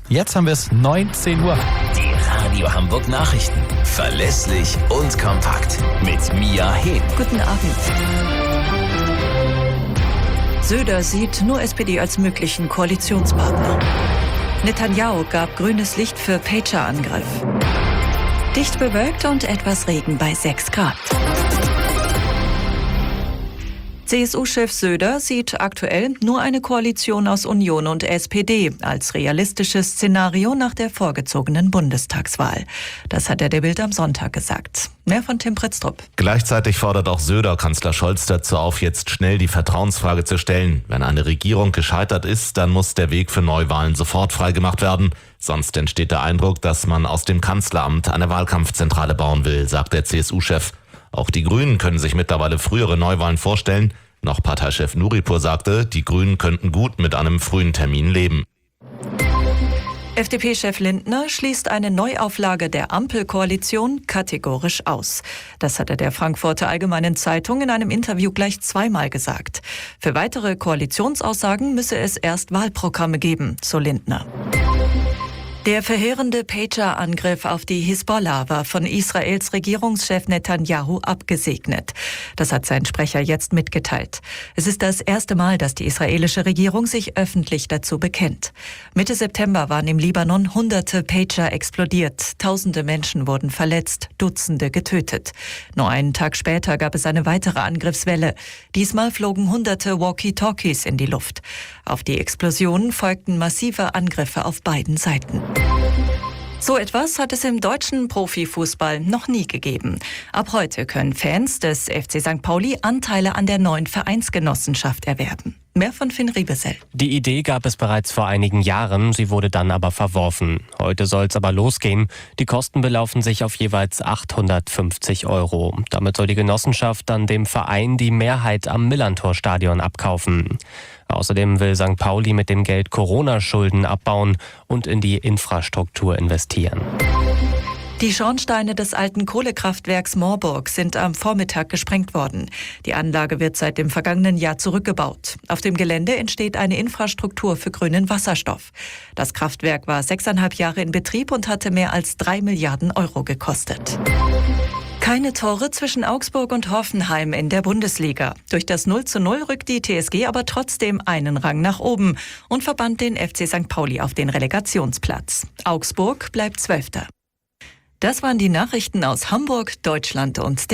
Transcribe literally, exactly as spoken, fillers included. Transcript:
Jetzt haben wir es neunzehn Uhr. Die Radio Hamburg Nachrichten. Verlässlich und kompakt. Mit Mia Hehn. Guten Abend. Söder sieht nur S P D als möglichen Koalitionspartner. Netanyahu gab grünes Licht für Pager-Angriff. Dicht bewölkt und etwas Regen bei sechs Grad. C S U-Chef Söder sieht aktuell nur eine Koalition aus Union und S P D als realistisches Szenario nach der vorgezogenen Bundestagswahl. Das hat er der Bild am Sonntag gesagt. Mehr von Tim Pritztrup. Gleichzeitig fordert auch Söder Kanzler Scholz dazu auf, jetzt schnell die Vertrauensfrage zu stellen. Wenn eine Regierung gescheitert ist, dann muss der Weg für Neuwahlen sofort freigemacht werden. Sonst entsteht der Eindruck, dass man aus dem Kanzleramt eine Wahlkampfzentrale bauen will, sagt der C S U-Chef. Auch die Grünen können sich mittlerweile frühere Neuwahlen vorstellen. Noch Parteichef Nuripur sagte, die Grünen könnten gut mit einem frühen Termin leben. F D P-Chef Lindner schließt eine Neuauflage der Ampelkoalition kategorisch aus. Das hat er der Frankfurter Allgemeinen Zeitung in einem Interview gleich zweimal gesagt. Für weitere Koalitionsaussagen müsse es erst Wahlprogramme geben, so Lindner. Der verheerende Pager-Angriff auf die Hisbollah war von Israels Regierungschef Netanyahu abgesegnet. Das hat sein Sprecher jetzt mitgeteilt. Es ist das erste Mal, dass die israelische Regierung sich öffentlich dazu bekennt. Mitte September waren im Libanon hunderte Pager explodiert. Tausende Menschen wurden verletzt, Dutzende getötet. Nur einen Tag später gab es eine weitere Angriffswelle. Diesmal flogen hunderte Walkie-Talkies in die Luft. Auf die Explosionen folgten massive Angriffe auf beiden Seiten. So etwas hat es im deutschen Profifußball noch nie gegeben. Ab heute können Fans des F C Sankt Pauli Anteile an der neuen Vereinsgenossenschaft erwerben. Mehr von Finn Riebesell. Die Idee gab es bereits vor einigen Jahren, sie wurde dann aber verworfen. Heute soll es aber losgehen. Die Kosten belaufen sich auf jeweils achthundertfünfzig Euro. Damit soll die Genossenschaft dann dem Verein die Mehrheit am Millerntor-Stadion abkaufen. Außerdem will Sankt Pauli mit dem Geld Corona-Schulden abbauen und in die Infrastruktur investieren. Die Schornsteine des alten Kohlekraftwerks Moorburg sind am Vormittag gesprengt worden. Die Anlage wird seit dem vergangenen Jahr zurückgebaut. Auf dem Gelände entsteht eine Infrastruktur für grünen Wasserstoff. Das Kraftwerk war sechseinhalb Jahre in Betrieb und hatte mehr als drei Milliarden Euro gekostet. Keine Tore zwischen Augsburg und Hoffenheim in der Bundesliga. Durch das null zu null rückt die T S G aber trotzdem einen Rang nach oben und verbannt den F C Sankt Pauli auf den Relegationsplatz. Augsburg bleibt Zwölfter. Das waren die Nachrichten aus Hamburg, Deutschland und der